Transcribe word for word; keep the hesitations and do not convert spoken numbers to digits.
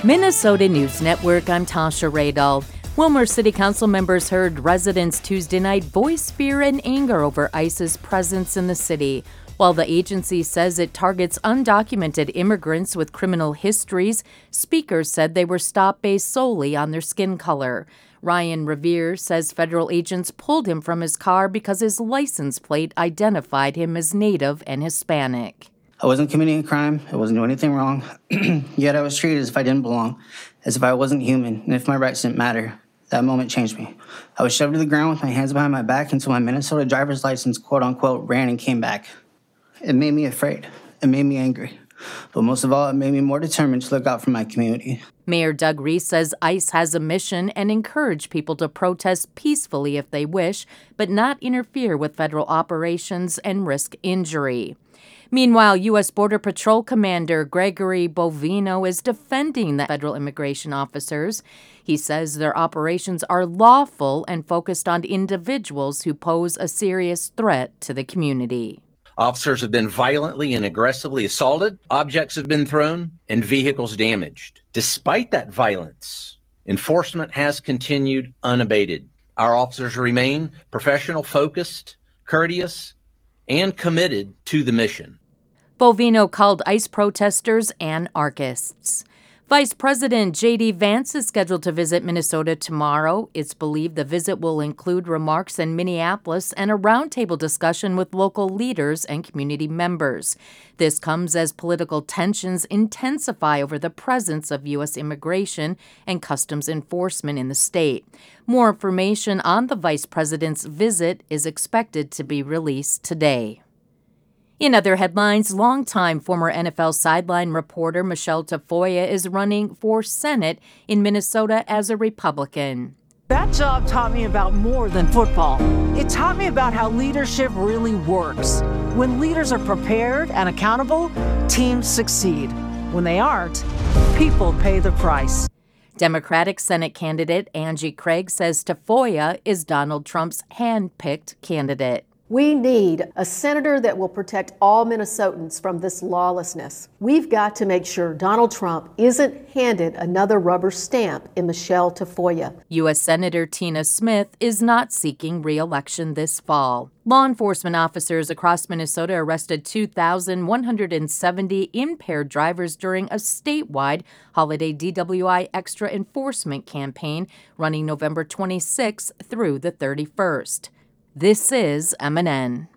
Minnesota News Network, I'm Tasha Radel. Willmar City Council members heard residents Tuesday night voice fear and anger over ICE's presence in the city. While the agency says it targets undocumented immigrants with criminal histories, speakers said they were stopped based solely on their skin color. Ryan Revere says federal agents pulled him from his car because his license plate identified him as Native and Hispanic. I wasn't committing a crime. I wasn't doing anything wrong. Yet I was treated as if I didn't belong, as if I wasn't human, and if my rights didn't matter. That moment changed me. I was shoved to the ground with my hands behind my back until my Minnesota driver's license, quote-unquote, ran and came back. It made me afraid. It made me angry. But most of all, it made me more determined to look out for my community. Mayor Doug Reese says ICE has a mission and encourage people to protest peacefully if they wish, but not interfere with federal operations and risk injury. Meanwhile, U S. Border Patrol Commander Gregory Bovino is defending the federal immigration officers. He says their operations are lawful and focused on individuals who pose a serious threat to the community. Officers have been violently and aggressively assaulted, objects have been thrown, and vehicles damaged. Despite that violence, enforcement has continued unabated. Our officers remain professional, focused, courteous, and committed to the mission. Bovino called ICE protesters anarchists. Vice President J D. Vance is scheduled to visit Minnesota tomorrow. It's believed the visit will include remarks in Minneapolis and a roundtable discussion with local leaders and community members. This comes as political tensions intensify over the presence of U S immigration and customs enforcement in the state. More information on the vice president's visit is expected to be released today. In other headlines, longtime former N F L sideline reporter Michelle Tafoya is running for Senate in Minnesota as a Republican. That job taught me about more than football. It taught me about how leadership really works. When leaders are prepared and accountable, teams succeed. When they aren't, people pay the price. Democratic Senate candidate Angie Craig says Tafoya is Donald Trump's hand-picked candidate. We need a senator that will protect all Minnesotans from this lawlessness. We've got to make sure Donald Trump isn't handed another rubber stamp in Michelle Tafoya. U S. Senator Tina Smith is not seeking re-election this fall. Law enforcement officers across Minnesota arrested two thousand one hundred seventy impaired drivers during a statewide holiday D W I extra enforcement campaign running November twenty-sixth through the thirty-first. This is M N N.